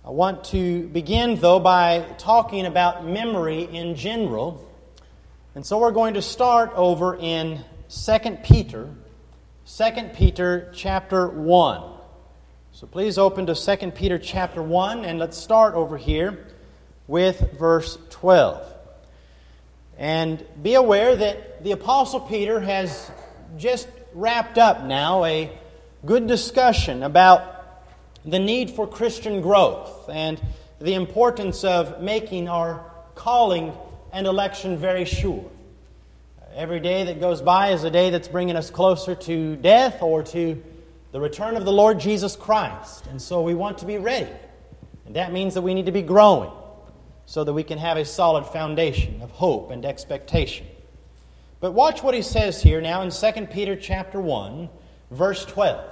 I want to begin, though, by talking about memory in general. And so we're going to start over in 2 Peter chapter 1. So please open to 2 Peter chapter 1, and let's start over here with verse 12. And be aware that the Apostle Peter has just wrapped up now a good discussion about the need for Christian growth and the importance of making our calling and election very sure. Every day that goes by is a day that's bringing us closer to death or to the return of the Lord Jesus Christ. And so we want to be ready. And that means that we need to be growing so that we can have a solid foundation of hope and expectation. But watch what he says here now in 2 Peter chapter 1, verse 12.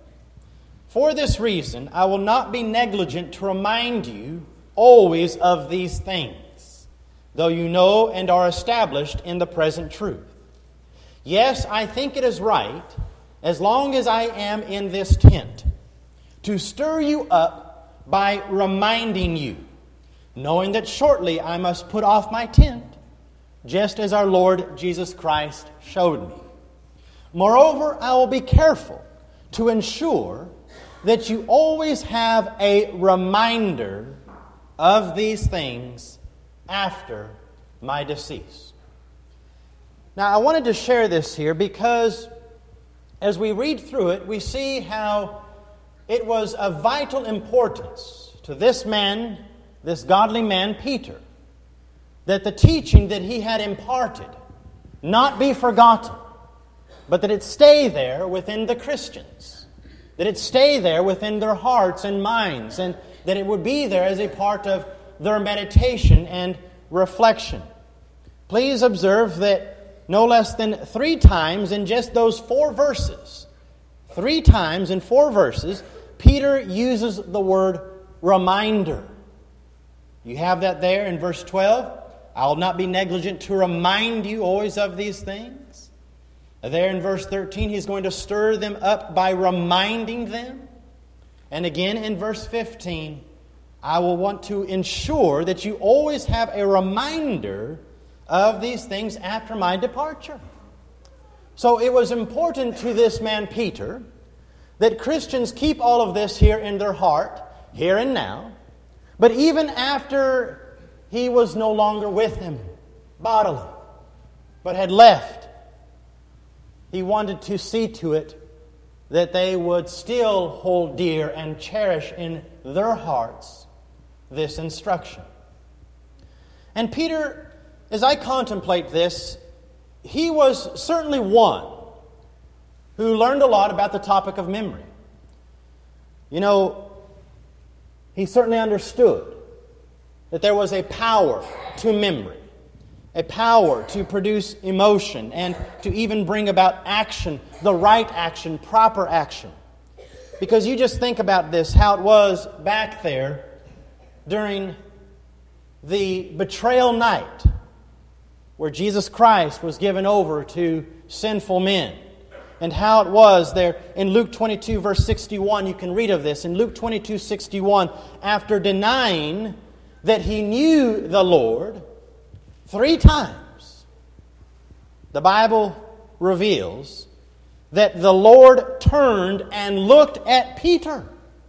For this reason, I will not be negligent to remind you always of these things, though you know and are established in the present truth. Yes, I think it is right, as long as I am in this tent, to stir you up by reminding you, knowing that shortly I must put off my tent, just as our Lord Jesus Christ showed me. Moreover, I will be careful to ensure that you always have a reminder of these things after my decease. Now, I wanted to share this here because as we read through it, we see how it was of vital importance to this man, this godly man, Peter, that the teaching that he had imparted not be forgotten, but that it stay there within the Christians. That it stay there within their hearts and minds, and that it would be there as a part of their meditation and reflection. Please observe that no less than 3 times in just those 4 verses, 3 times in 4 verses, Peter uses the word reminder. You have that there in verse 12. I will not be negligent to remind you always of these things. There in verse 13, he's going to stir them up by reminding them. And again in verse 15, I will want to ensure that you always have a reminder of these things after my departure. So it was important to this man Peter that Christians keep all of this here in their heart, here and now. But even after he was no longer with them bodily, but had left, he wanted to see to it that they would still hold dear and cherish in their hearts this instruction. And Peter, as I contemplate this, he was certainly one who learned a lot about the topic of memory. You know, he certainly understood that there was a power to memory. A power to produce emotion and to even bring about action, the right action, proper action. Because you just think about this, how it was back there during the betrayal night where Jesus Christ was given over to sinful men. And how it was there in Luke 22 verse 61, you can read of this. In Luke 22:61, after denying that he knew the Lord 3 times, the Bible reveals that the Lord turned and looked at Peter.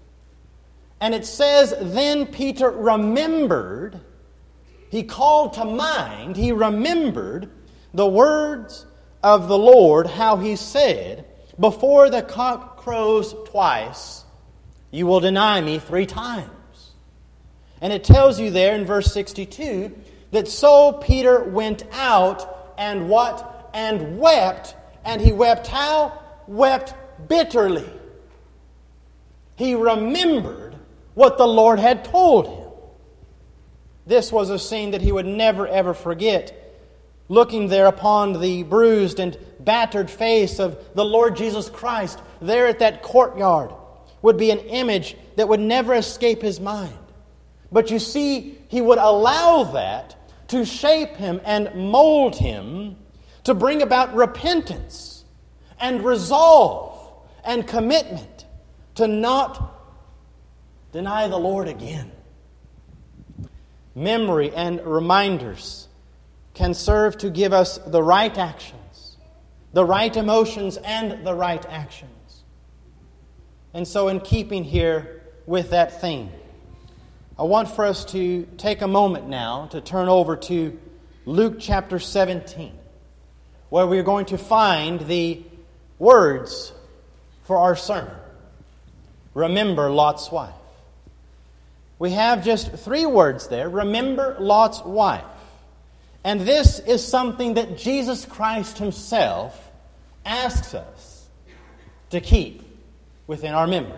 And it says, then Peter remembered, he called to mind, he remembered the words of the Lord, how he said, before the cock crows twice, you will deny me 3 times. And it tells you there in verse 62, that so Peter went out and what? And wept. And he wept how? Wept bitterly. He remembered what the Lord had told him. This was a scene that he would never ever forget. Looking there upon the bruised and battered face of the Lord Jesus Christ there at that courtyard would be an image that would never escape his mind. But you see, he would allow that to shape him and mold him to bring about repentance and resolve and commitment to not deny the Lord again. memory and reminders can serve to give us the right actions, the right emotions, and the right actions. And so in keeping here with that theme, I want for us to take a moment now to turn over to Luke chapter 17, where we're going to find the words for our sermon. Remember Lot's wife. We have just 3 words there. Remember Lot's wife. And this is something that Jesus Christ Himself asks us to keep within our memory.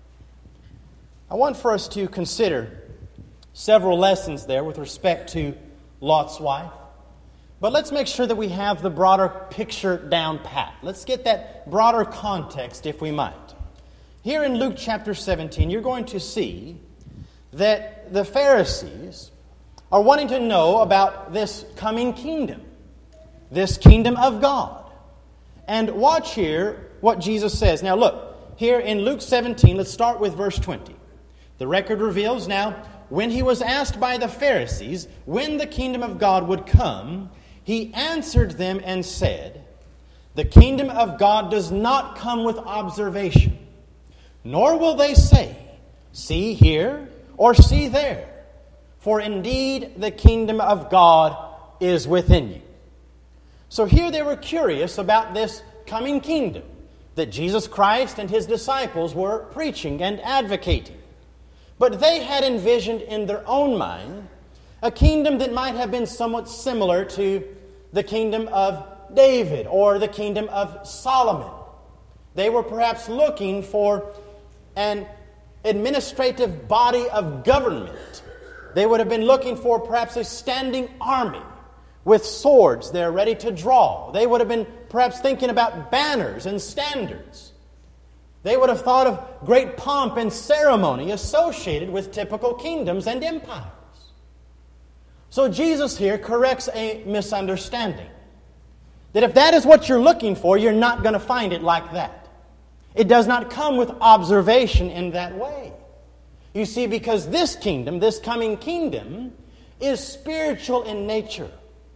I want for us to consider several lessons there with respect to Lot's wife. But let's make sure that we have the broader picture down pat. Let's get that broader context, if we might. Here in Luke chapter 17, you're going to see that the Pharisees are wanting to know about this coming kingdom, this kingdom of God. And watch here what Jesus says. Now look, here in Luke 17, let's start with verse 20. The record reveals, now, when He was asked by the Pharisees when the kingdom of God would come, He answered them and said, "The kingdom of God does not come with observation, nor will they say, 'See here,' or 'See there.' For indeed the kingdom of God is within you." So here they were curious about this coming kingdom that Jesus Christ and His disciples were preaching and advocating. But they had envisioned in their own mind a kingdom that might have been somewhat similar to the kingdom of David or the kingdom of Solomon. They were perhaps looking for an administrative body of government. They would have been looking for perhaps a standing army with swords there ready to draw. They would have been perhaps thinking about banners and standards. They would have thought of great pomp and ceremony associated with typical kingdoms and empires. So Jesus here corrects a misunderstanding. That if that is what you're looking for, you're not going to find it like that. It does not come with observation in that way. You see, because this kingdom, this coming kingdom, is spiritual in nature.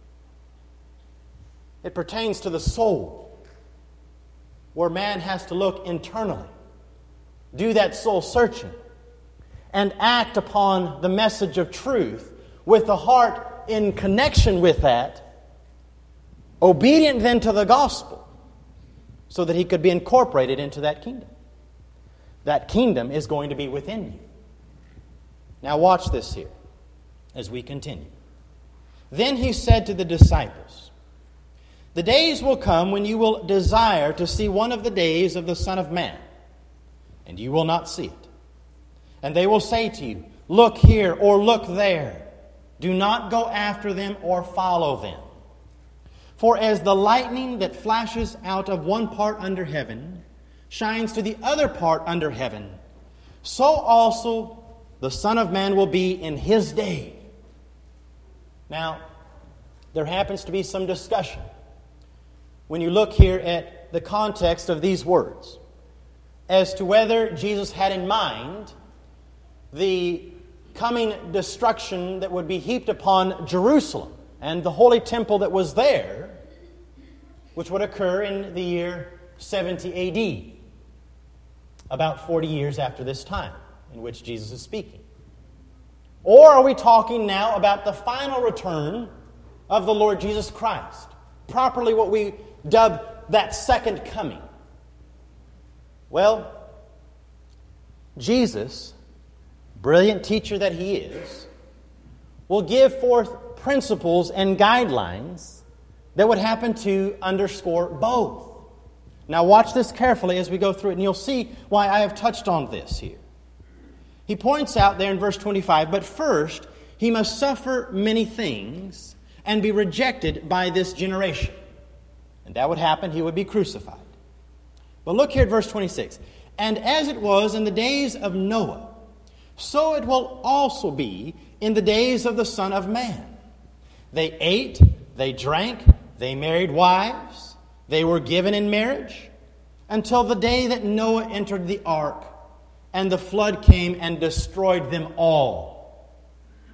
It pertains to the soul, where man has to look internally, do that soul searching, and act upon the message of truth with the heart in connection with that, obedient then to the gospel, so that he could be incorporated into that kingdom. That kingdom is going to be within you. Now watch this here as we continue. Then he said to the disciples, "The days will come when you will desire to see one of the days of the Son of Man, and you will not see it. And they will say to you, 'Look here,' or 'Look there.' Do not go after them or follow them. For as the lightning that flashes out of one part under heaven shines to the other part under heaven, so also the Son of Man will be in His day." Now, there happens to be some discussion when you look here at the context of these words as to whether Jesus had in mind the coming destruction that would be heaped upon Jerusalem and the holy temple that was there, which would occur in the year 70 AD, about 40 years after this time in which Jesus is speaking. Or are we talking now about the final return of the Lord Jesus Christ, properly what we dub that second coming? Well, Jesus, brilliant teacher that He is, will give forth principles and guidelines that would happen to underscore both. Now watch this carefully as we go through it, and you'll see why I have touched on this here. He points out there in verse 25, "But first He must suffer many things and be rejected by this generation." And that would happen, He would be crucified. But look here at verse 26. "And as it was in the days of Noah, so it will also be in the days of the Son of Man. They ate, they drank, they married wives, they were given in marriage, until the day that Noah entered the ark, and the flood came and destroyed them all."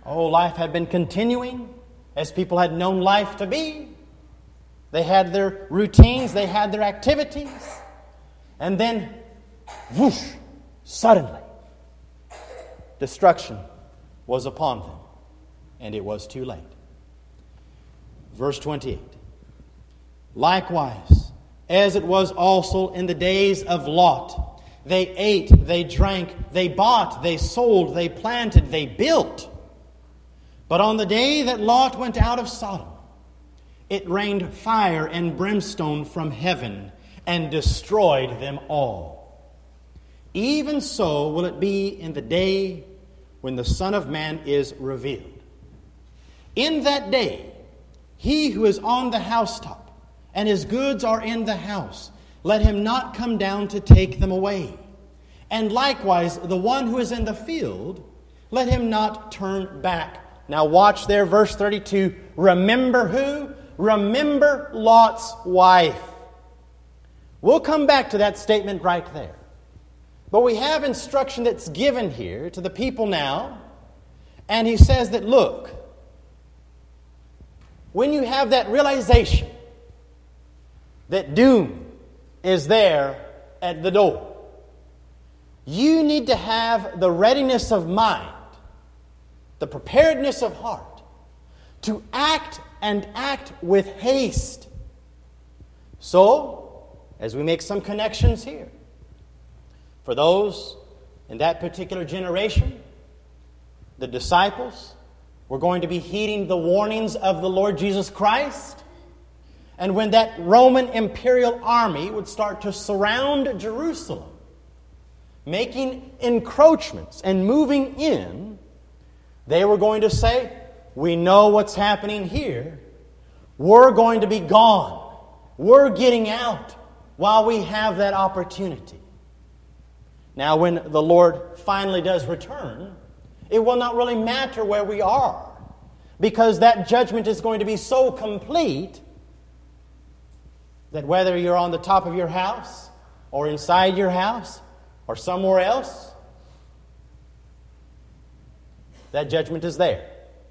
Oh, life had been continuing as people had known life to be. They had their routines, they had their activities. And then, whoosh, suddenly, destruction was upon them. And it was too late. Verse 28. Likewise, as it was also in the days of Lot, they ate, they drank, they bought, they sold, they planted, they built. But on the day that Lot went out of Sodom, it rained fire and brimstone from heaven and destroyed them all. Even so will it be in the day when the Son of Man is revealed. In that day, he who is on the housetop and his goods are in the house, let him not come down to take them away. And likewise, the one who is in the field, let him not turn back. Now watch there, verse 32. Remember who? Remember Lot's wife. We'll come back to that statement right there. But we have instruction that's given here to the people now. And he says that, look, when you have that realization that doom is there at the door, you need to have the readiness of mind, the preparedness of heart, to act and act with haste. So, as we make some connections here, for those in that particular generation, the disciples were going to be heeding the warnings of the Lord Jesus Christ. And when that Roman imperial army would start to surround Jerusalem, making encroachments and moving in, they were going to say, we know what's happening here. We're going to be gone. We're getting out while we have that opportunity. Now, when the Lord finally does return, it will not really matter where we are, because that judgment is going to be so complete that whether you're on the top of your house or inside your house or somewhere else, that judgment is there.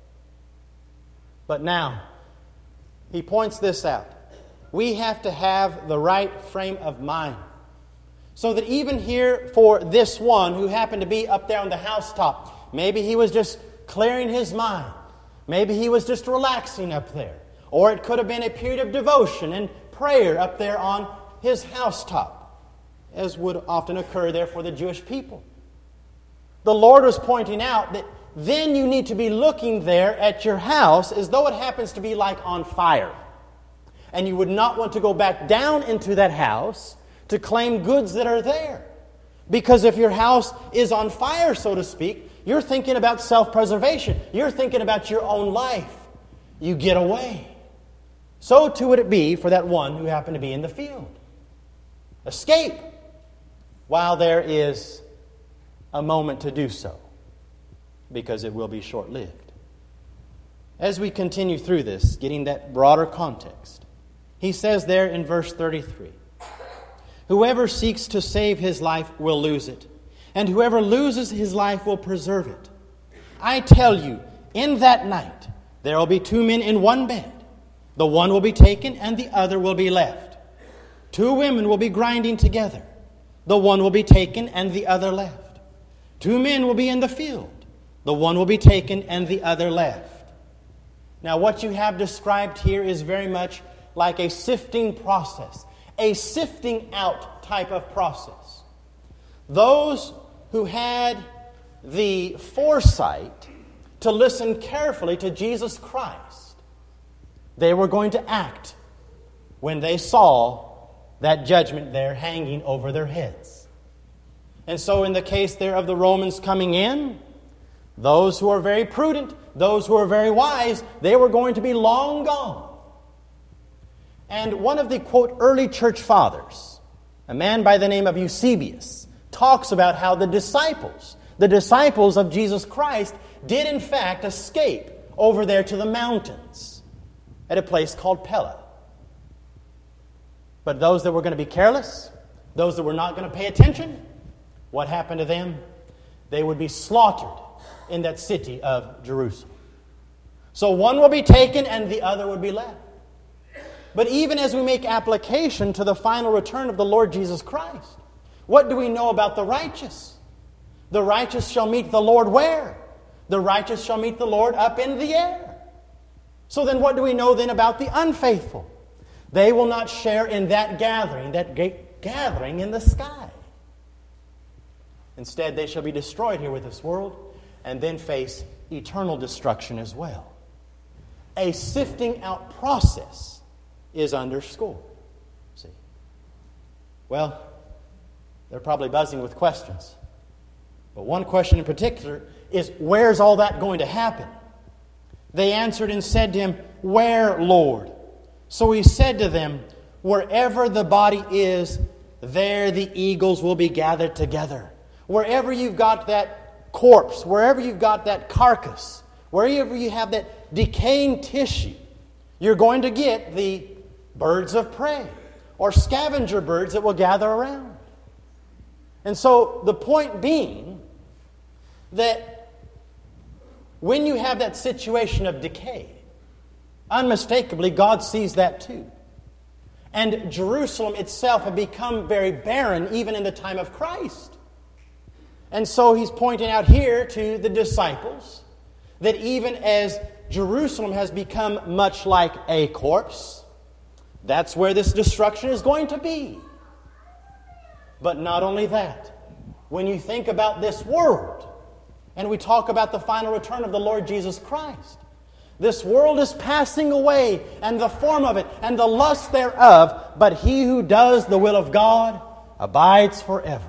But now, he points this out. We have to have the right frame of mind. So that even here for this one who happened to be up there on the housetop, maybe he was just clearing his mind. Maybe he was just relaxing up there. Or it could have been a period of devotion and prayer up there on his housetop, as would often occur there for the Jewish people. The Lord was pointing out that then you need to be looking there at your house as though it happens to be like on fire. And you would not want to go back down into that house to claim goods that are there. Because if your house is on fire, so to speak, you're thinking about self-preservation. You're thinking about your own life. You get away. So too would it be for that one who happened to be in the field. Escape while there is a moment to do so, because it will be short-lived. As we continue through this, getting that broader context, he says there in verse 33, whoever seeks to save his life will lose it, and whoever loses his life will preserve it. I tell you, in that night there will be two men in one bed. The one will be taken and the other will be left. Two women will be grinding together. The one will be taken and the other left. Two men will be in the field. The one will be taken and the other left. Now what you have described here is very much like a sifting process, a sifting out type of process. Those who had the foresight to listen carefully to Jesus Christ, they were going to act when they saw that judgment there hanging over their heads. And so in the case there of the Romans coming in, those who are very prudent, those who are very wise, they were going to be long gone. And one of the, quote, early church fathers, a man by the name of Eusebius, talks about how the disciples of Jesus Christ did in fact escape over there to the mountains at a place called Pella. But those that were going to be careless, those that were not going to pay attention, what happened to them? They would be slaughtered in that city of Jerusalem. So one will be taken and the other would be left. But even as we make application to the final return of the Lord Jesus Christ, what do we know about the righteous? The righteous shall meet the Lord where? The righteous shall meet the Lord up in the air. So then what do we know then about the unfaithful? They will not share in that great gathering in the sky. Instead, they shall be destroyed here with this world and then face eternal destruction as well. A sifting out process is underscored. See? Well, they're probably buzzing with questions. But one question in particular is, where's all that going to happen? They answered and said to him, "Where, Lord?" So he said to them, "Wherever the body is, there the eagles will be gathered together." Wherever you've got that corpse, wherever you've got that carcass, wherever you have that decaying tissue, you're going to get the birds of prey or scavenger birds that will gather around. And so the point being that when you have that situation of decay, unmistakably God sees that too. And Jerusalem itself had become very barren even in the time of Christ. And so he's pointing out here to the disciples that even as Jerusalem has become much like a corpse, that's where this destruction is going to be. But not only that, when you think about this world, and we talk about the final return of the Lord Jesus Christ, this world is passing away, and the form of it, and the lust thereof, but he who does the will of God abides forever.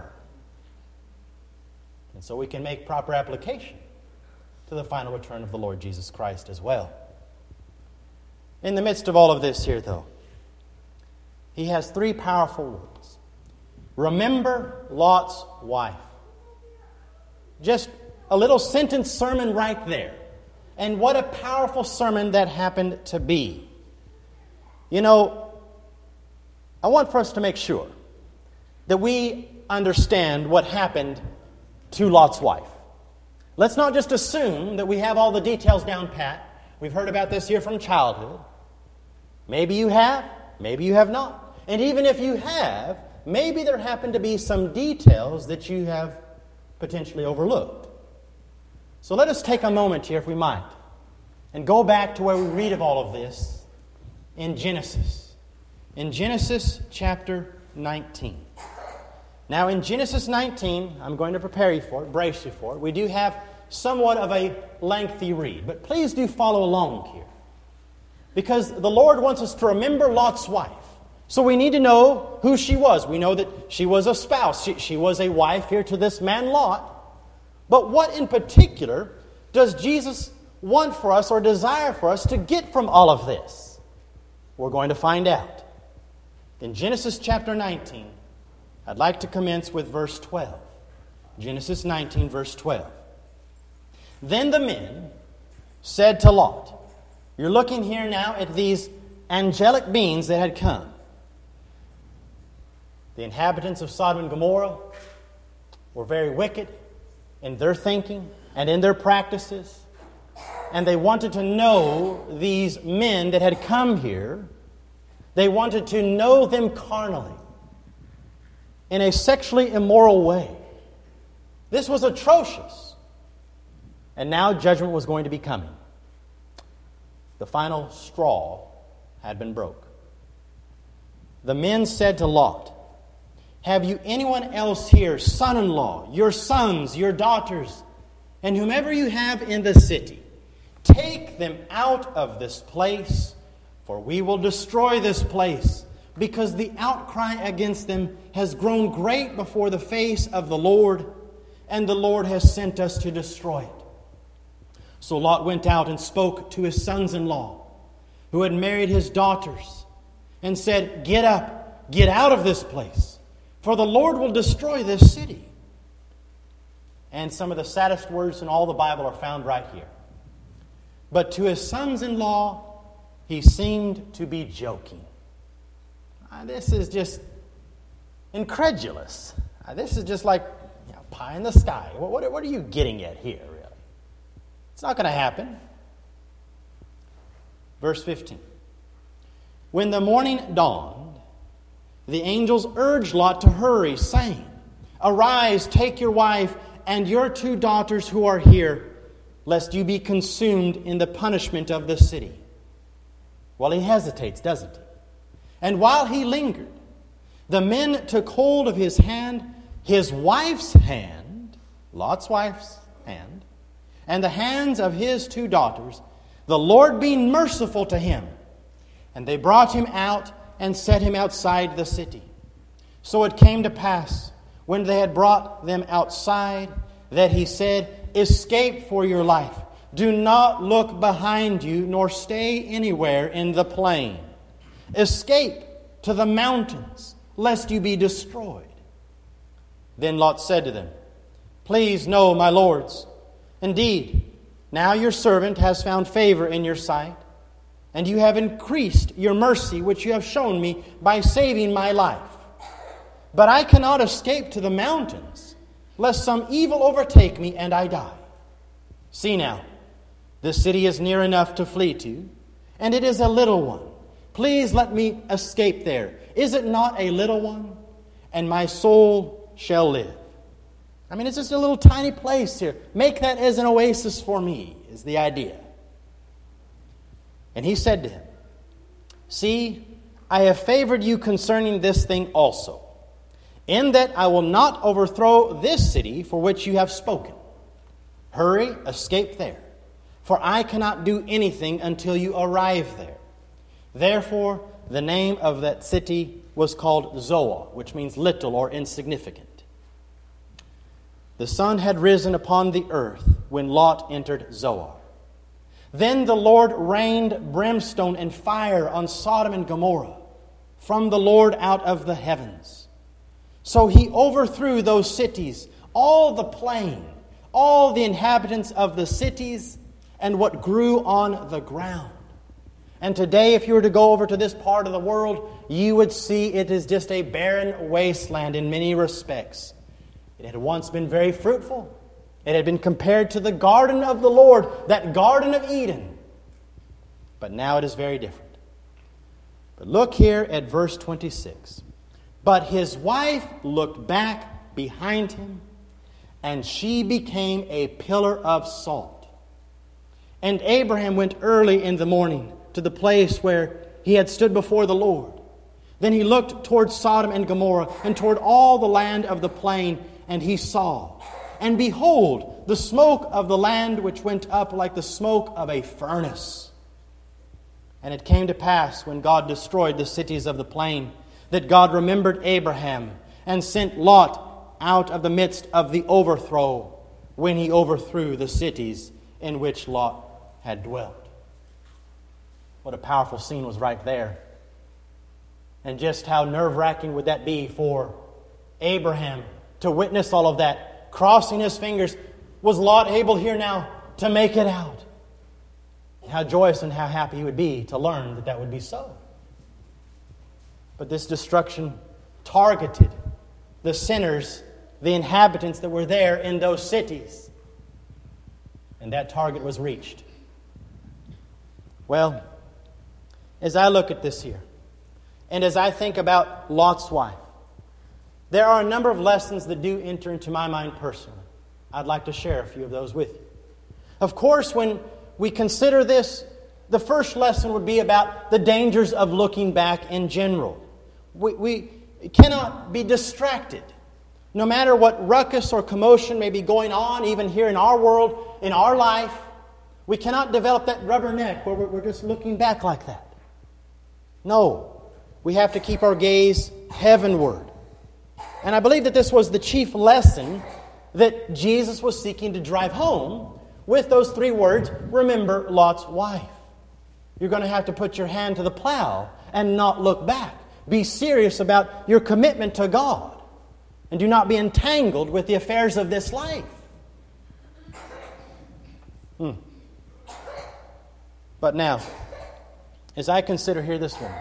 And so we can make proper application to the final return of the Lord Jesus Christ as well. In the midst of all of this here, though, he has three powerful words. Remember Lot's wife. Just a little sentence sermon right there. And what a powerful sermon that happened to be. You know, I want for us to make sure that we understand what happened to Lot's wife. Let's not just assume that we have all the details down pat. We've heard about this here from childhood. Maybe you have, maybe you have not. And even if you have, maybe there happen to be some details that you have potentially overlooked. So let us take a moment here, if we might, and go back to where we read of all of this in Genesis. In Genesis chapter 19. Now in Genesis 19, I'm going to prepare you for it, brace you for it. We do have somewhat of a lengthy read, but please do follow along here. Because the Lord wants us to remember Lot's wife. So we need to know who she was. We know that she was a spouse. She was a wife here to this man Lot. But what in particular does Jesus want for us or desire for us to get from all of this? We're going to find out. In Genesis chapter 19, I'd like to commence with verse 12. Genesis 19, verse 12. Then the men said to Lot, you're looking here now at these angelic beings that had come. The inhabitants of Sodom and Gomorrah were very wicked in their thinking and in their practices. And they wanted to know these men that had come here. They wanted to know them carnally, in a sexually immoral way. This was atrocious. And now judgment was going to be coming. The final straw had been broke. The men said to Lot, have you anyone else here, son-in-law, your sons, your daughters, and whomever you have in the city? Take them out of this place, for we will destroy this place, because the outcry against them has grown great before the face of the Lord, and the Lord has sent us to destroy it. So Lot went out and spoke to his sons-in-law, who had married his daughters, and said, get up, get out of this place, for the Lord will destroy this city. And some of the saddest words in all the Bible are found right here. But to his sons-in-law, he seemed to be joking. This is just incredulous. This is just like pie in the sky. What are you getting at here, really? It's not going to happen. Verse 15. When the morning dawned, the angels urged Lot to hurry, saying, "Arise, take your wife and your 2 daughters who are here, lest you be consumed in the punishment of the city." Well, he hesitates, doesn't he? And while he lingered, the men took hold of his hand, his wife's hand, Lot's wife's hand, and the hands of his 2 daughters, the Lord being merciful to him. And they brought him out and set him outside the city. So it came to pass, when they had brought them outside, that he said, "Escape for your life. Do not look behind you, nor stay anywhere in the plain. Escape to the mountains, lest you be destroyed." Then Lot said to them, "Please know, my lords, indeed, now your servant has found favor in your sight, and you have increased your mercy which you have shown me by saving my life. But I cannot escape to the mountains, lest some evil overtake me and I die. See now, the city is near enough to flee to, and it is a little one. Please let me escape there. Is it not a little one? And my soul shall live." I mean, it's just a little tiny place here. Make that as an oasis for me, is the idea. And he said to him, "See, I have favored you concerning this thing also, in that I will not overthrow this city for which you have spoken. Hurry, escape there, for I cannot do anything until you arrive there." Therefore, the name of that city was called Zoar, which means little or insignificant. The sun had risen upon the earth when Lot entered Zoar. Then the Lord rained brimstone and fire on Sodom and Gomorrah from the Lord out of the heavens. So he overthrew those cities, all the plain, all the inhabitants of the cities, and what grew on the ground. And today, if you were to go over to this part of the world, you would see it is just a barren wasteland in many respects. It had once been very fruitful. It had been compared to the garden of the Lord, that Garden of Eden. But now it is very different. But look here at verse 26. "But his wife looked back behind him, and she became a pillar of salt. And Abraham went early in the morning to the place where he had stood before the Lord. Then he looked toward Sodom and Gomorrah and toward all the land of the plain, and he saw. And behold, the smoke of the land which went up like the smoke of a furnace. And it came to pass, when God destroyed the cities of the plain, that God remembered Abraham and sent Lot out of the midst of the overthrow, when he overthrew the cities in which Lot had dwelt." What a powerful scene was right there. And just how nerve-wracking would that be for Abraham to witness all of that, crossing his fingers. Was Lot able here now to make it out? How joyous and how happy he would be to learn that that would be so. But this destruction targeted the sinners, the inhabitants that were there in those cities. And that target was reached. Well, as I look at this here, and as I think about Lot's wife, there are a number of lessons that do enter into my mind personally. I'd like to share a few of those with you. Of course, when we consider this, the first lesson would be about the dangers of looking back in general. We cannot be distracted. No matter what ruckus or commotion may be going on, even here in our world, in our life, we cannot develop that rubber neck where we're just looking back like that. No, we have to keep our gaze heavenward. And I believe that this was the chief lesson that Jesus was seeking to drive home with those 3 words, remember Lot's wife. You're going to have to put your hand to the plow and not look back. Be serious about your commitment to God. And do not be entangled with the affairs of this life. But now, as I consider here this woman,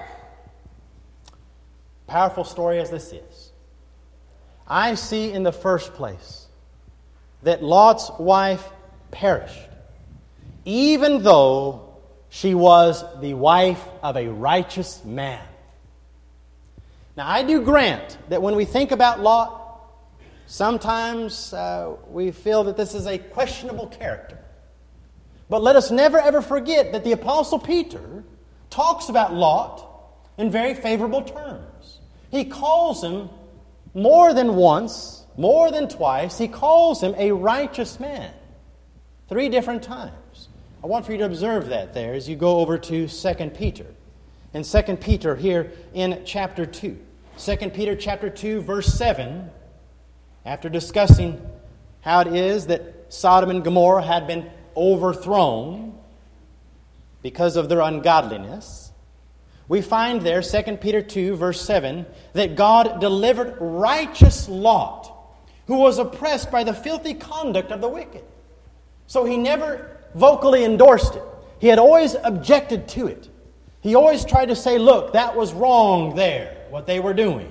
powerful story as this is, I see in the first place that Lot's wife perished even though she was the wife of a righteous man. Now, I do grant that when we think about Lot, sometimes we feel that this is a questionable character. But let us never ever forget that the Apostle Peter talks about Lot in very favorable terms. He calls him more than once, more than twice, he calls him a righteous man. 3 different times. I want for you to observe that there as you go over to 2 Peter. In 2 Peter here in chapter 2. 2 Peter chapter 2 verse 7, after discussing how it is that Sodom and Gomorrah had been overthrown because of their ungodliness, we find there, 2 Peter 2, verse 7, that God delivered righteous Lot, who was oppressed by the filthy conduct of the wicked. So he never vocally endorsed it. He had always objected to it. He always tried to say, look, that was wrong there, what they were doing.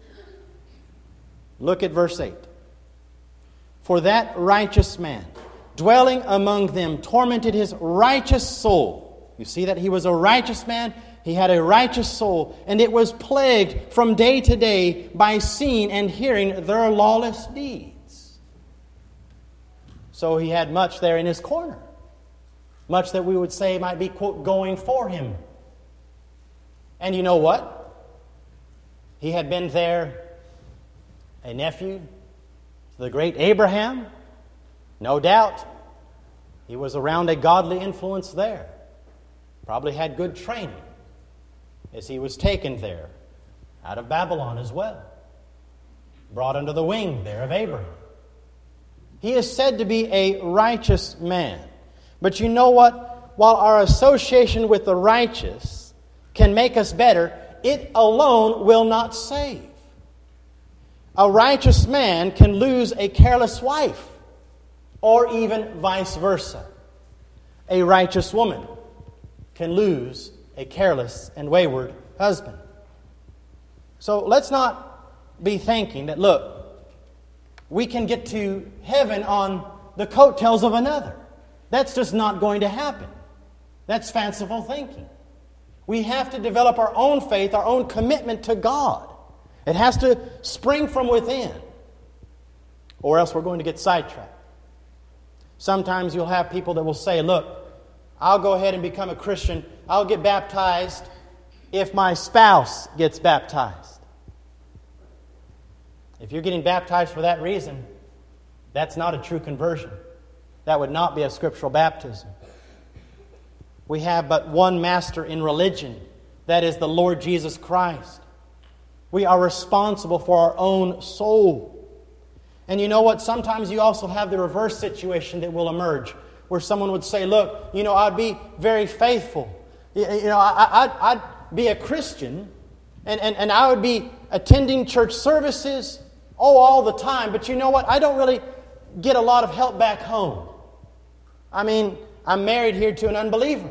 Look at verse 8. For that righteous man, dwelling among them, tormented his righteous soul. You see that he was a righteous man. He had a righteous soul, and it was plagued from day to day by seeing and hearing their lawless deeds. So he had much there in his corner. Much that we would say might be, quote, going for him. And you know what? He had been there a nephew to the great Abraham. No doubt he was around a godly influence there. Probably had good training as he was taken there out of Babylon as well. Brought under the wing there of Abraham. He is said to be a righteous man. But you know what? While our association with the righteous can make us better, it alone will not save. A righteous man can lose a careless wife, or even vice versa. A righteous woman can lose a careless and wayward husband. So let's not be thinking that, look, we can get to heaven on the coattails of another. That's just not going to happen. That's fanciful thinking. We have to develop our own faith, our own commitment to God. It has to spring from within, or else we're going to get sidetracked. Sometimes you'll have people that will say, look, I'll go ahead and become a Christian. I'll get baptized if my spouse gets baptized. If you're getting baptized for that reason, that's not a true conversion. That would not be a scriptural baptism. We have but one master in religion. That is the Lord Jesus Christ. We are responsible for our own soul. And you know what? Sometimes you also have the reverse situation that will emerge, where someone would say, look, I'd be very faithful. I'd be a Christian, and I would be attending church services all the time. But you know what? I don't really get a lot of help back home. I mean, I'm married here to an unbeliever.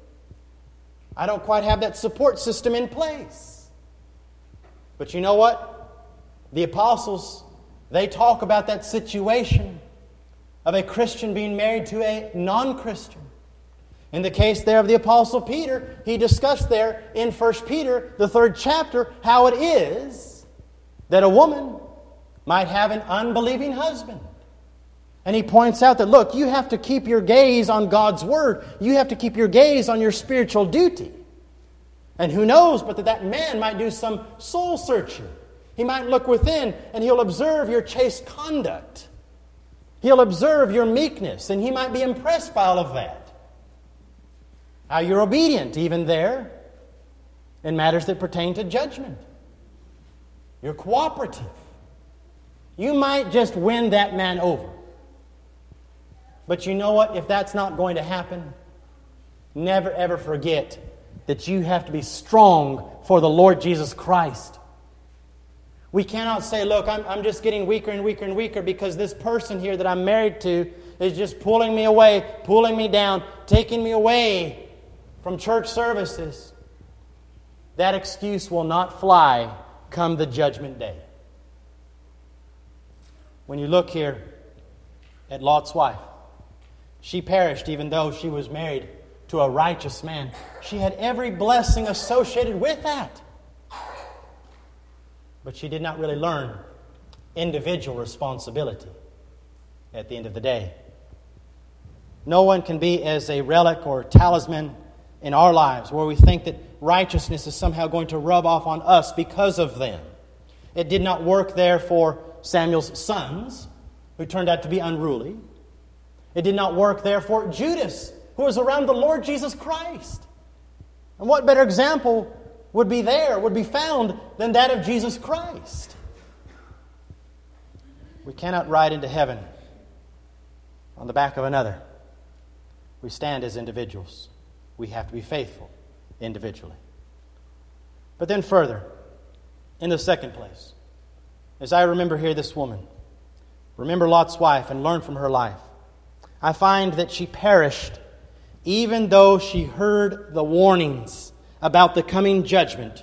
I don't quite have that support system in place. But you know what? The apostles, they talk about that situation of a Christian being married to a non-Christian. In the case there of the Apostle Peter, he discussed there in 1 Peter, the 3rd chapter, how it is that a woman might have an unbelieving husband. And he points out that, look, you have to keep your gaze on God's Word. You have to keep your gaze on your spiritual duty. And who knows but that man might do some soul searching. He might look within and he'll observe your chaste conduct. He'll observe your meekness, and he might be impressed by all of that. How you're obedient even there in matters that pertain to judgment. You're cooperative. You might just win that man over. But you know what? If that's not going to happen, never ever forget that you have to be strong for the Lord Jesus Christ. We cannot say, look, I'm just getting weaker and weaker and weaker because this person here that I'm married to is just pulling me away, pulling me down, taking me away from church services. That excuse will not fly come the judgment day. When you look here at Lot's wife, She perished even though she was married to a righteous man. She had every blessing associated with that. But she did not really learn individual responsibility at the end of the day. No one can be as a relic or talisman in our lives where we think that righteousness is somehow going to rub off on us because of them. It did not work there for Samuel's sons, who turned out to be unruly. It did not work there for Judas, who was around the Lord Jesus Christ. And what better example would be found than that of Jesus Christ? We cannot ride into heaven on the back of another. We stand as individuals. We have to be faithful individually. But then further, in the second place, as I remember here this woman, remember Lot's wife and learn from her life, I find that she perished even though she heard the warnings about the coming judgment.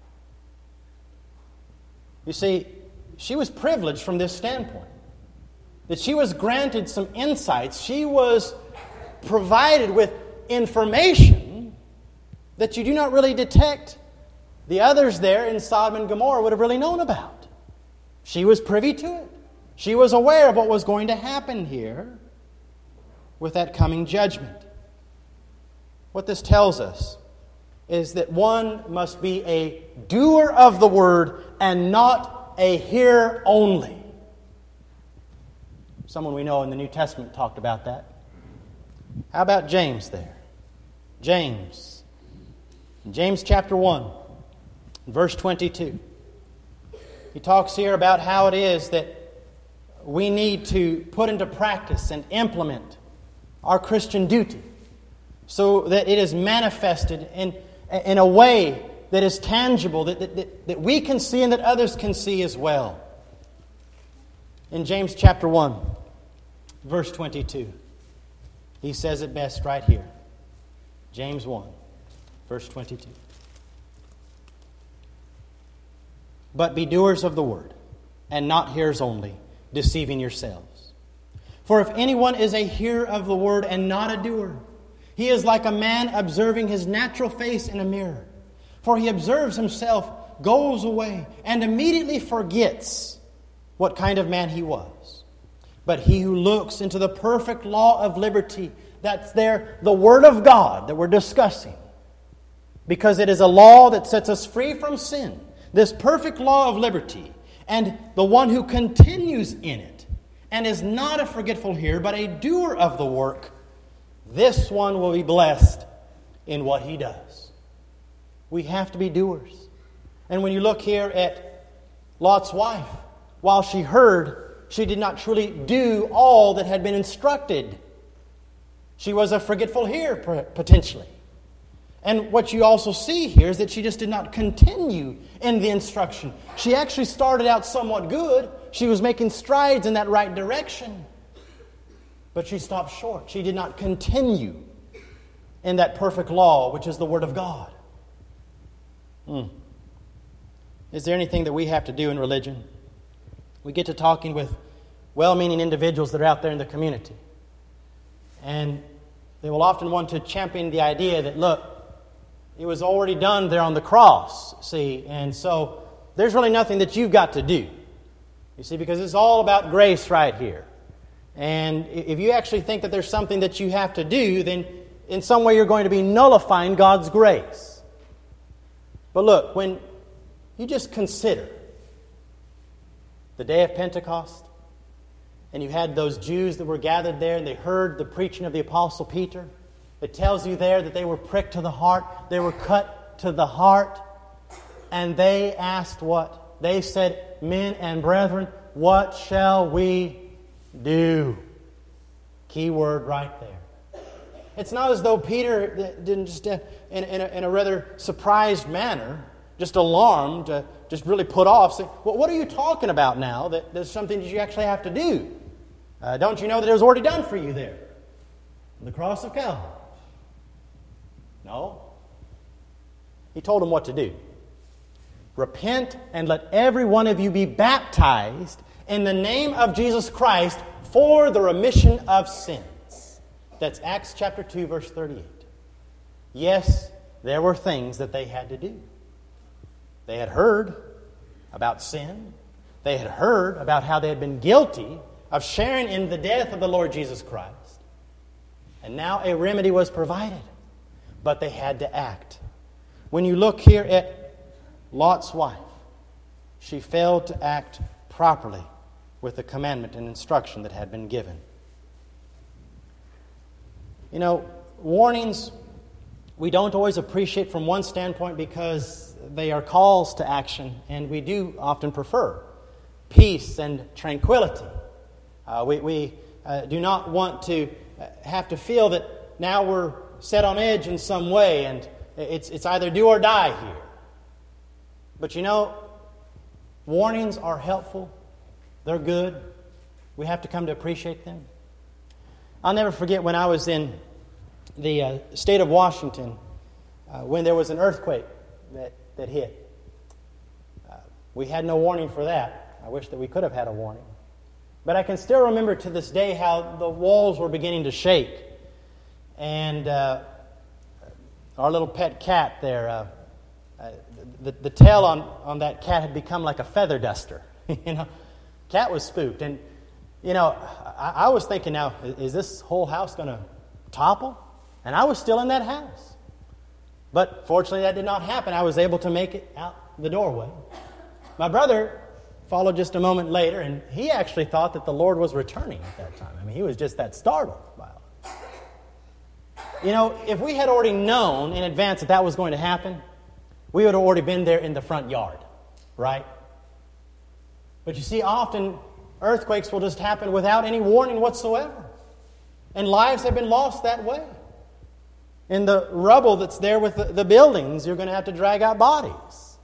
You see, she was privileged from this standpoint, that she was granted some insights. She was provided with information that you do not really detect the others there in Sodom and Gomorrah would have really known about. She was privy to it. She was aware of what was going to happen here with that coming judgment. What this tells us is that one must be a doer of the word and not a hearer only. Someone we know in the New Testament talked about that. How about James there? James. In James chapter 1, verse 22. He talks here about how it is that we need to put into practice and implement our Christian duty so that it is manifested in a way that is tangible, that we can see and that others can see as well. In James chapter 1, verse 22, he says it best right here. James 1, verse 22. But be doers of the word, and not hearers only, deceiving yourselves. For if anyone is a hearer of the word and not a doer, he is like a man observing his natural face in a mirror. For he observes himself, goes away, and immediately forgets what kind of man he was. But he who looks into the perfect law of liberty, that's there, the Word of God that we're discussing, because it is a law that sets us free from sin, this perfect law of liberty, and the one who continues in it, and is not a forgetful hearer, but a doer of the work, this one will be blessed in what he does. We have to be doers. And when you look here at Lot's wife, while she heard, she did not truly do all that had been instructed. She was a forgetful hearer, potentially. And what you also see here is that she just did not continue in the instruction. She actually started out somewhat good. She was making strides in that right direction. But she stopped short. She did not continue in that perfect law, which is the Word of God. Is there anything that we have to do in religion? We get to talking with well-meaning individuals that are out there in the community. And they will often want to champion the idea that, look, it was already done there on the cross, see, and so there's really nothing that you've got to do. You see, because it's all about grace right here. And if you actually think that there's something that you have to do, then in some way you're going to be nullifying God's grace. But look, when you just consider the day of Pentecost, and you had those Jews that were gathered there, and they heard the preaching of the Apostle Peter, it tells you there that they were pricked to the heart, they were cut to the heart, and they asked what? They said, men and brethren, what shall we do? Key word right there. It's not as though Peter didn't just, in a rather surprised manner, just alarmed, just really put off, saying, well, what are you talking about now? That there's something that you actually have to do. Don't you know that it was already done for you there? The cross of Calvary. No. He told them what to do. Repent and let every one of you be baptized in the name of Jesus Christ for the remission of sins. That's Acts chapter 2, verse 38. Yes, there were things that they had to do. They had heard about sin. They had heard about how they had been guilty of sharing in the death of the Lord Jesus Christ. And now a remedy was provided. But they had to act. When you look here at Lot's wife, she failed to act properly with the commandment and instruction that had been given. You know, warnings we don't always appreciate from one standpoint because they are calls to action, and we do often prefer peace and tranquility. We do not want to have to feel that now we're set on edge in some way, and it's either do or die here. But you know, warnings are helpful. They're good. We have to come to appreciate them. I'll never forget when I was in the state of Washington when there was an earthquake that hit. We had no warning for that. I wish that we could have had a warning. But I can still remember to this day how the walls were beginning to shake. And our little pet cat there, the tail on that cat had become like a feather duster. You know, cat was spooked. And, you know, I was thinking now, is this whole house going to topple? And I was still in that house. But fortunately that did not happen. I was able to make it out the doorway. My brother followed just a moment later, and he actually thought that the Lord was returning at that time. I mean, he was just that startled by it. You know, if we had already known in advance that was going to happen, we would have already been there in the front yard, right? But you see, often earthquakes will just happen without any warning whatsoever. And lives have been lost that way. In the rubble that's there with the buildings, you're going to have to drag out bodies.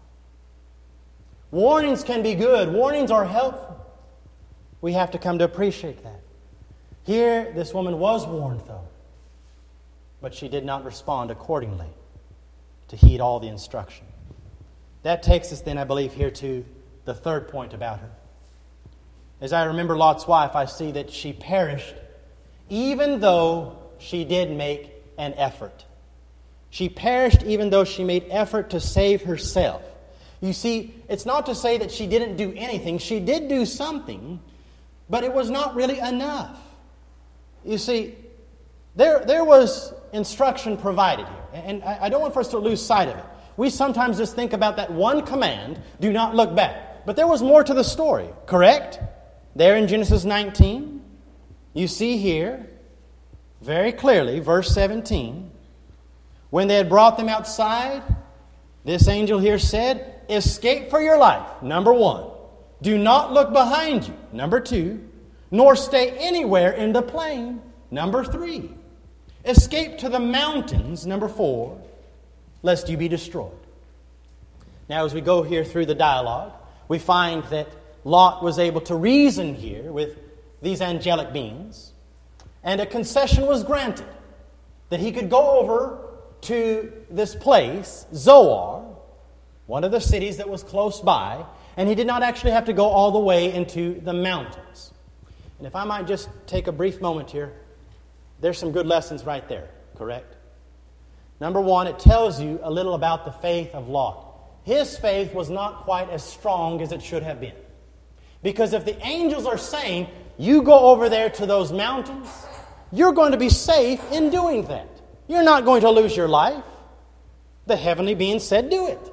Warnings can be good. Warnings are helpful. We have to come to appreciate that. Here, this woman was warned, though. But she did not respond accordingly to heed all the instruction. That takes us then, I believe, here to the third point about her. As I remember Lot's wife, I see that she perished even though she did make an effort. She perished even though she made effort to save herself. You see, it's not to say that she didn't do anything. She did do something, but it was not really enough. You see, there was instruction provided here, and I don't want for us to lose sight of it. We sometimes just think about that one command, do not look back. But there was more to the story, correct? There in Genesis 19, you see here, very clearly, verse 17, when they had brought them outside, this angel here said, escape for your life, number 1. Do not look behind you, number 2. Nor stay anywhere in the plain, number 3. Escape to the mountains, number 4, lest you be destroyed. Now, as we go here through the dialogue, we find that Lot was able to reason here with these angelic beings, and a concession was granted that he could go over to this place, Zoar, one of the cities that was close by, and he did not actually have to go all the way into the mountains. And if I might just take a brief moment here, there's some good lessons right there, correct? Number 1, it tells you a little about the faith of Lot. His faith was not quite as strong as it should have been. Because if the angels are saying, you go over there to those mountains, you're going to be safe in doing that. You're not going to lose your life. The heavenly being said, do it.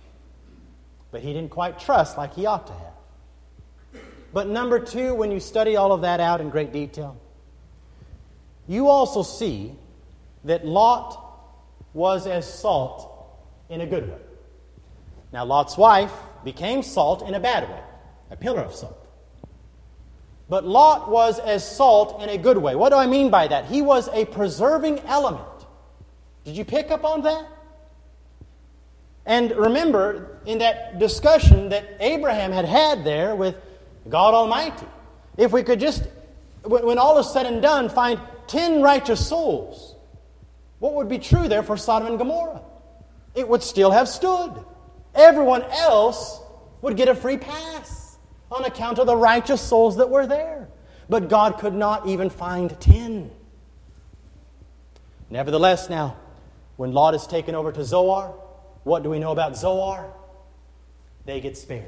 But he didn't quite trust like he ought to have. But number 2, when you study all of that out in great detail, you also see that Lot was as salt in a good way. Now, Lot's wife became salt in a bad way, a pillar of salt. But Lot was as salt in a good way. What do I mean by that? He was a preserving element. Did you pick up on that? And remember, in that discussion that Abraham had there with God Almighty, if we could just, when all is said and done, find 10 righteous souls, what would be true there for Sodom and Gomorrah? It would still have stood. Everyone else would get a free pass on account of the righteous souls that were there. But God could not even find 10. Nevertheless, now, when Lot is taken over to Zoar, what do we know about Zoar? They get spared.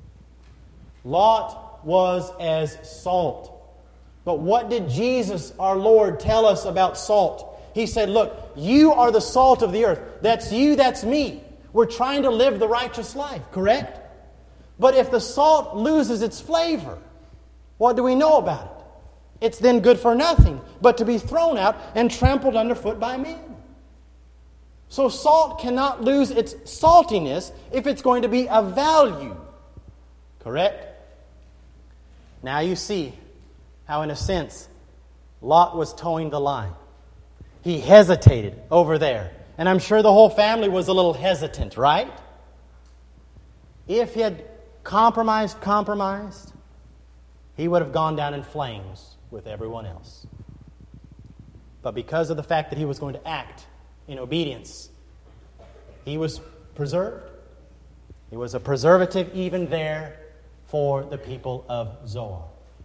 Lot was as salt. But what did Jesus, our Lord, tell us about salt? He said, look, you are the salt of the earth. That's you, that's me. We're trying to live the righteous life, correct? But if the salt loses its flavor, what do we know about it? It's then good for nothing, but to be thrown out and trampled underfoot by men. So salt cannot lose its saltiness if it's going to be of value. Correct? Now you see how, in a sense, Lot was towing the line. He hesitated over there. And I'm sure the whole family was a little hesitant, right? If he had compromised, he would have gone down in flames with everyone else. But because of the fact that he was going to act in obedience, he was preserved. He was a preservative even there for the people of Zoar.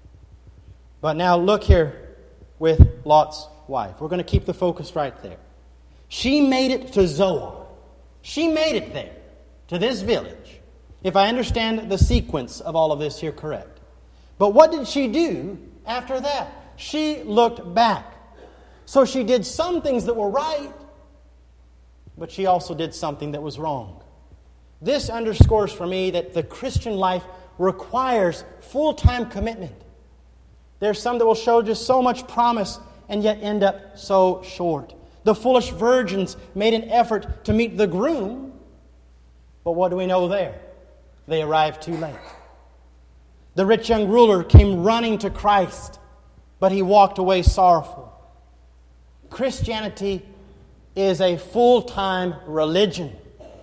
But now look here with Lot's wife. We're going to keep the focus right there. She made it to Zoar. She made it there, to this village, if I understand the sequence of all of this here correct. But what did she do after that? She looked back. So she did some things that were right, but she also did something that was wrong. This underscores for me that the Christian life requires full-time commitment. There's some that will show just so much promise and yet end up so short. The foolish virgins made an effort to meet the groom, but what do we know there? They arrived too late. The rich young ruler came running to Christ, but he walked away sorrowful. Christianity is a full-time religion.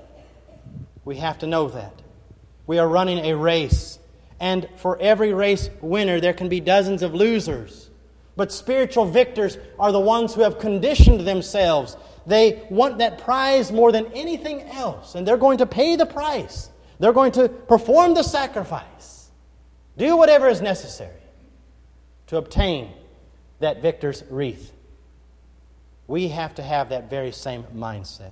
We have to know that. We are running a race, and for every race winner, there can be dozens of losers. But spiritual victors are the ones who have conditioned themselves. They want that prize more than anything else, and they're going to pay the price. They're going to perform the sacrifice. Do whatever is necessary to obtain that victor's wreath. We have to have that very same mindset.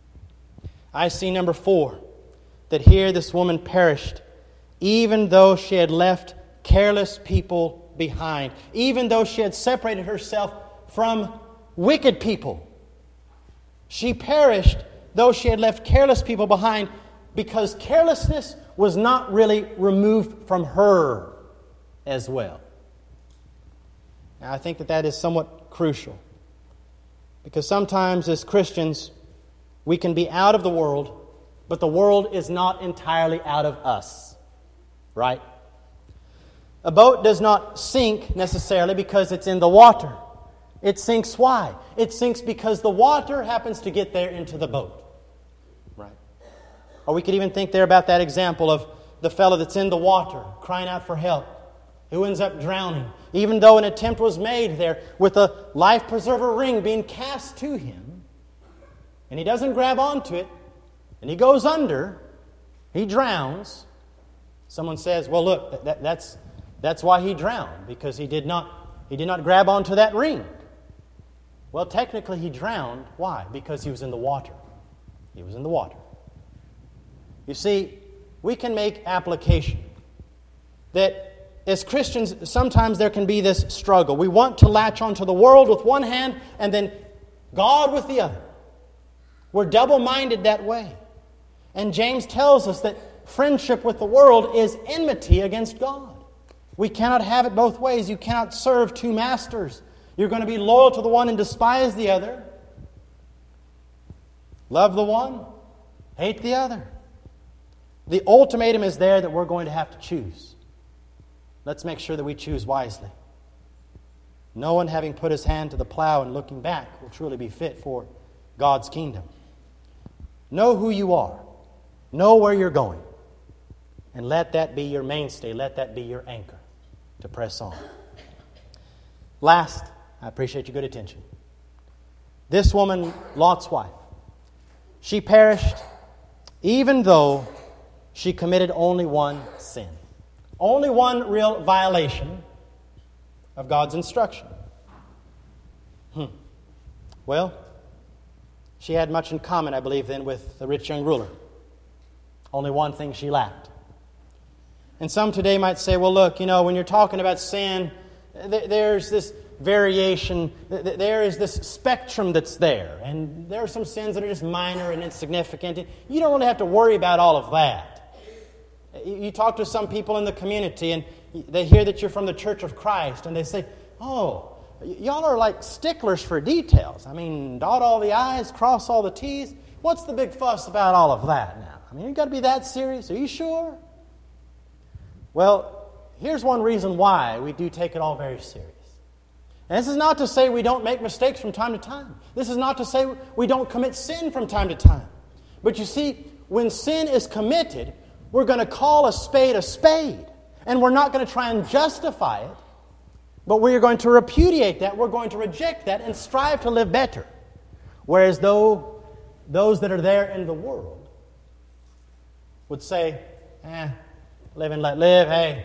I see number 4, that here this woman perished, even though she had left careless people behind, even though she had separated herself from wicked people. She perished though she had left careless people behind, because carelessness was not really removed from her as well. Now, I think that is somewhat crucial, because sometimes as Christians we can be out of the world, but the world is not entirely out of us. Right? A boat does not sink necessarily because it's in the water. It sinks why? It sinks because the water happens to get there into the boat. Right? Or we could even think there about that example of the fellow that's in the water crying out for help, who ends up drowning, even though an attempt was made there with a life preserver ring being cast to him, and he doesn't grab onto it, and he goes under, he drowns. Someone says, well, look, that's why he drowned, because he did not grab onto that ring. Well, technically he drowned. Why? Because he was in the water. He was in the water. You see, we can make application that as Christians, sometimes there can be this struggle. We want to latch onto the world with one hand and then God with the other. We're double-minded that way. And James tells us that friendship with the world is enmity against God. We cannot have it both ways. You cannot serve two masters. You're going to be loyal to the one and despise the other. Love the one, hate the other. The ultimatum is there that we're going to have to choose. Let's make sure that we choose wisely. No one having put his hand to the plow and looking back will truly be fit for God's kingdom. Know who you are. Know where you're going. And let that be your mainstay. Let that be your anchor to press on. Last, I appreciate your good attention. This woman, Lot's wife, she perished even though she committed only one sin. Only one real violation of God's instruction. Well, she had much in common, I believe, then with the rich young ruler. Only one thing she lacked. And some today might say, well, look, when you're talking about sin, there's this variation, there is this spectrum that's there. And there are some sins that are just minor and insignificant. You don't really have to worry about all of that. You talk to some people in the community and they hear that you're from the Church of Christ and they say, oh, y'all are like sticklers for details. I mean, dot all the I's, cross all the T's. What's the big fuss about all of that now? I mean, you got to be that serious? Are you sure? Well, here's one reason why we do take it all very serious. And this is not to say we don't make mistakes from time to time. This is not to say we don't commit sin from time to time. But you see, when sin is committed, we're going to call a spade a spade. And we're not going to try and justify it, but we're going to repudiate that, we're going to reject that, and strive to live better. Whereas those that are there in the world would say, live and let live, hey,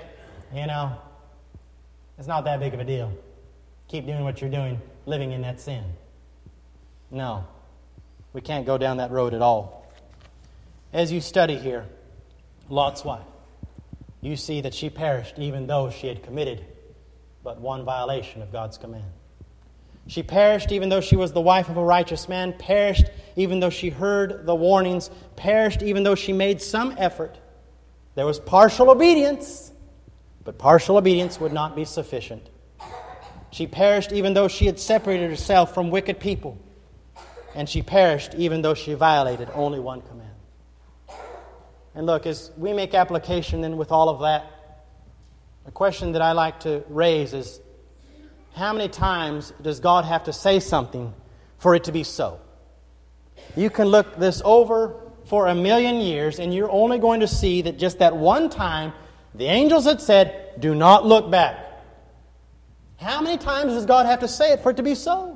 it's not that big of a deal. Keep doing what you're doing, living in that sin. No, we can't go down that road at all. As you study here, Lot's wife, you see that she perished even though she had committed but one violation of God's command. She perished even though she was the wife of a righteous man, perished even though she heard the warnings, perished even though she made some effort. There was partial obedience, but partial obedience would not be sufficient. She perished even though she had separated herself from wicked people, and she perished even though she violated only one command. And look, as we make application then with all of that, a question that I like to raise is, how many times does God have to say something for it to be so? You can look this over for 1,000,000 years, and you're only going to see that just that one time, the angels had said, do not look back. How many times does God have to say it for it to be so?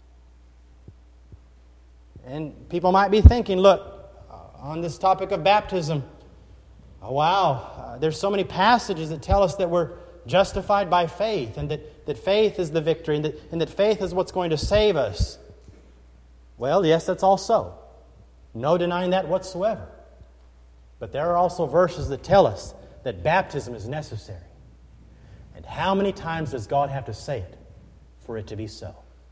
And people might be thinking, look, on this topic of baptism, there's so many passages that tell us that we're justified by faith, and that faith is the victory, and that faith is what's going to save us. Well, yes, that's all so. No denying that whatsoever. But there are also verses that tell us that baptism is necessary. And how many times does God have to say it for it to be so?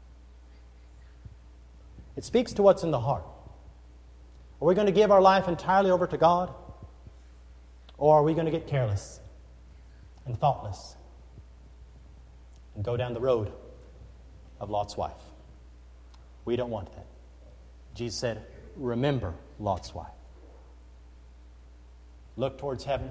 It speaks to what's in the heart. Are we going to give our life entirely over to God? Or are we going to get careless and thoughtless and go down the road of Lot's wife? We don't want that. Jesus said, remember Lot's wife. Look towards heaven.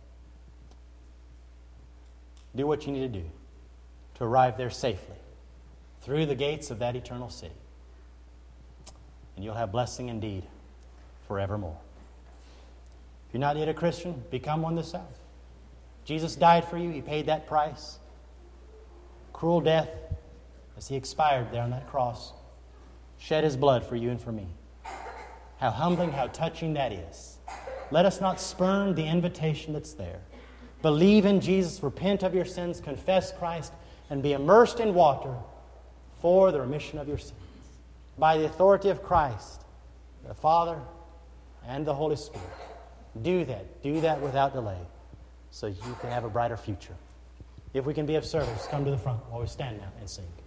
Do what you need to do to arrive there safely through the gates of that eternal city. And you'll have blessing indeed forevermore. If you're not yet a Christian, become one this hour. Jesus died for you. He paid that price. Cruel death as He expired there on that cross. Shed His blood for you and for me. How humbling, how touching that is. Let us not spurn the invitation that's there. Believe in Jesus, repent of your sins, confess Christ, and be immersed in water for the remission of your sins. By the authority of Christ, the Father, and the Holy Spirit. Do that. Do that without delay so you can have a brighter future. If we can be of service, come to the front while we stand now and sing.